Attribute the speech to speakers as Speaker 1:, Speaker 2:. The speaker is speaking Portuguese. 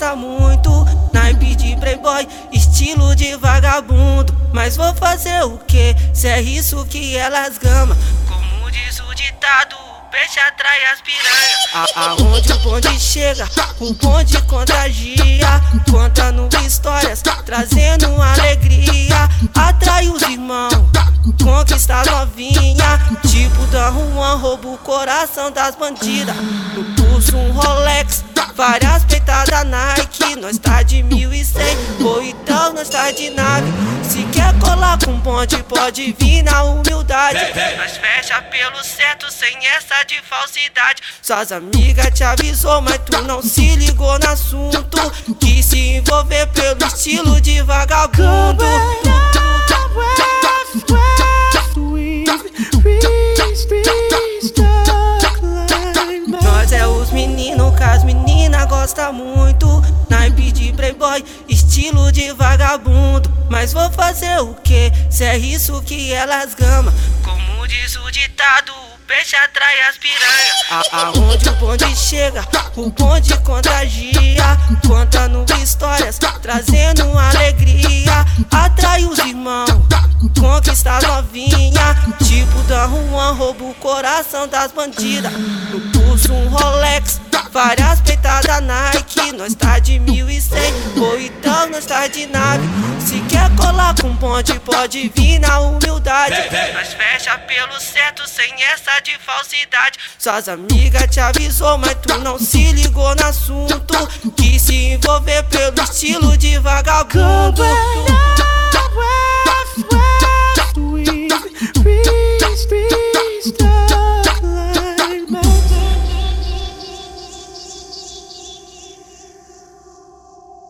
Speaker 1: gosta muito, naipe de playboy, estilo de vagabundo. Mas vou fazer o que, se é isso que elas gamam. Como diz o ditado, o peixe atrai as piranhas. Aonde o bonde chega, o bonde contagia, contando histórias, trazendo alegria. Atrai os irmãos, conquista novinha, tipo da Juan, rouba o coração das bandidas. No pulso um Rolex, várias peitadas Nike. Nós tá de 1100, ou então nós tá de nave. Se quer colar com bonde, pode vir na humildade. Nós fecha pelo certo, sem essa de falsidade. Suas amigas te avisou, mas tu não se ligou no assunto. Quis se envolver pelo estilo de vagabundo. Nós é os meninos que as meninas gostam muito, naipe de playboy, estilo de vagabundo. Mas vou fazer o que, se é isso que elas gamam. Como diz o ditado, o peixe atrai as piranhas. Aonde o bonde chega, o bonde contagia, contando histórias, trazendo alegria. Atrai os irmãos, conquista novinha, tipo da Juan, rouba o coração das bandidas. No pulso um Rolex, várias peitadas Nike. Nós tá de 1100, ou então nós tá de nave. Se quer colar com bonde, pode vir na humildade. Nós fecha pelo certo, sem essa de falsidade. Suas amigas te avisou, mas tu não se ligou no assunto. Quis se envolver pelo estilo de vagabundo.